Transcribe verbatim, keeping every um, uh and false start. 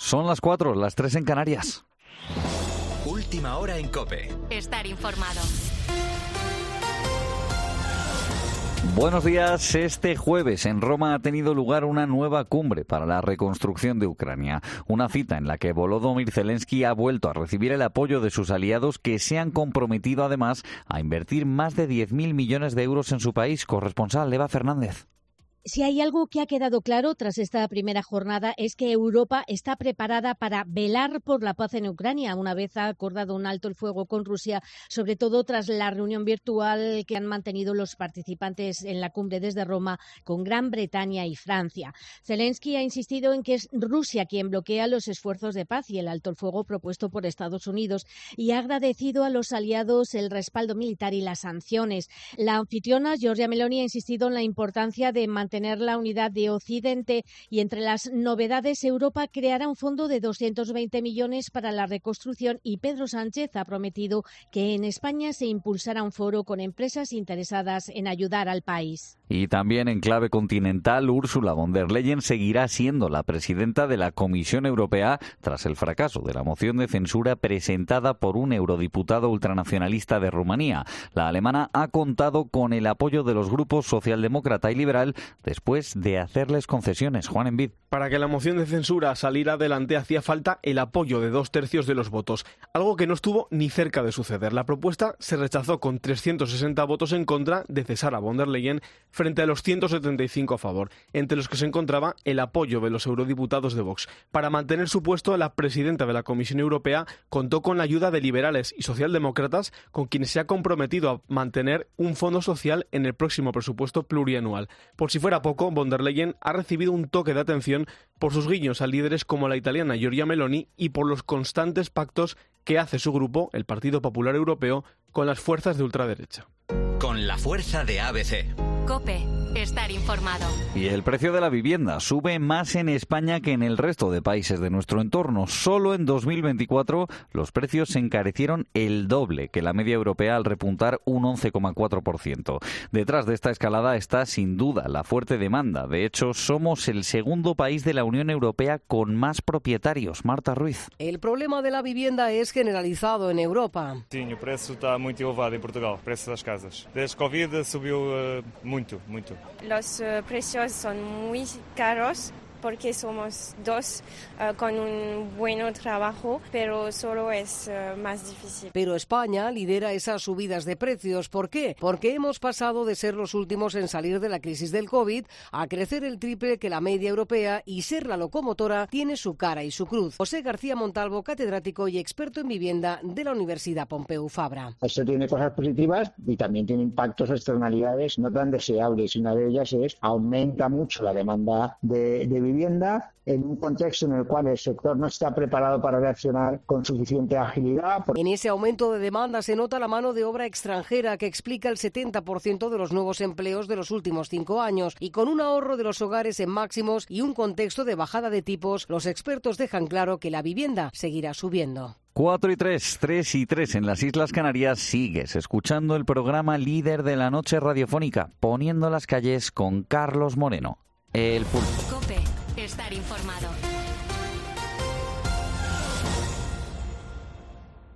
Son las cuatro, las tres en Canarias. Última hora en COPE. Estar informado. Buenos días. Este jueves en Roma ha tenido lugar una nueva cumbre para la reconstrucción de Ucrania. Una cita en la que Volodymyr Zelensky ha vuelto a recibir el apoyo de sus aliados, que se han comprometido además a invertir más de diez mil millones de euros en su país. Corresponsal Eva Fernández. Si hay algo que ha quedado claro tras esta primera jornada es que Europa está preparada para velar por la paz en Ucrania, una vez ha acordado un alto el fuego con Rusia, sobre todo tras la reunión virtual que han mantenido los participantes en la cumbre desde Roma con Gran Bretaña y Francia. Zelensky ha insistido en que es Rusia quien bloquea los esfuerzos de paz y el alto el fuego propuesto por Estados Unidos, y ha agradecido a los aliados el respaldo militar y las sanciones. La anfitriona, Giorgia Meloni, ha insistido en la importancia de mantener tener la unidad de Occidente, y entre las novedades, Europa creará un fondo de doscientos veinte millones para la reconstrucción, y Pedro Sánchez ha prometido que en España se impulsará un foro con empresas interesadas en ayudar al país. Y también en clave continental, Ursula von der Leyen seguirá siendo la presidenta de la Comisión Europea tras el fracaso de la moción de censura presentada por un eurodiputado ultranacionalista de Rumanía. La alemana ha contado con el apoyo de los grupos socialdemócrata y liberal después de hacerles concesiones. Juan Envid. Para que la moción de censura saliera adelante hacía falta el apoyo de dos tercios de los votos, algo que no estuvo ni cerca de suceder. La propuesta se rechazó con trescientos sesenta votos en contra de cesar a von der Leyen frente a los ciento setenta y cinco a favor, entre los que se encontraba el apoyo de los eurodiputados de Vox. Para mantener su puesto, la presidenta de la Comisión Europea contó con la ayuda de liberales y socialdemócratas, con quienes se ha comprometido a mantener un fondo social en el próximo presupuesto plurianual. Por si fuera poco, von der Leyen ha recibido un toque de atención por sus guiños a líderes como la italiana Giorgia Meloni y por los constantes pactos que hace su grupo, el Partido Popular Europeo, con las fuerzas de ultraderecha. Con la fuerza de A B C. COPE. Estar informado. Y el precio de la vivienda sube más en España que en el resto de países de nuestro entorno. Solo en dos mil veinticuatro los precios se encarecieron el doble que la media europea, al repuntar un once coma cuatro por ciento. Detrás de esta escalada está sin duda la fuerte demanda. De hecho, somos el segundo país de la Unión Europea con más propietarios. Marta Ruiz. El problema de la vivienda es generalizado en Europa. Sim, o preço está muito elevado em Portugal, o preço das casas. Desde Covid subiu uh, muito, muito. Los uh, precios son muy caros porque somos dos uh, con un buen trabajo, pero solo es uh, más difícil. Pero España lidera esas subidas de precios. ¿Por qué? Porque hemos pasado de ser los últimos en salir de la crisis del COVID a crecer el triple que la media europea, y ser la locomotora tiene su cara y su cruz. José García Montalvo, catedrático y experto en vivienda de la Universidad Pompeu Fabra. Esto tiene cosas positivas y también tiene impactos, externalidades no tan deseables. Una de ellas es aumenta mucho la demanda de, de vivienda vivienda en un contexto en el cual el sector no está preparado para reaccionar con suficiente agilidad. En ese aumento de demanda se nota la mano de obra extranjera, que explica el setenta por ciento de los nuevos empleos de los últimos cinco años. Y con un ahorro de los hogares en máximos y un contexto de bajada de tipos, los expertos dejan claro que la vivienda seguirá subiendo. Cuatro y tres, tres y tres en las Islas Canarias. Sigues escuchando el programa líder de la noche radiofónica, Poniendo las calles, con Carlos Moreno. El Pulso. COPE. Estar informado.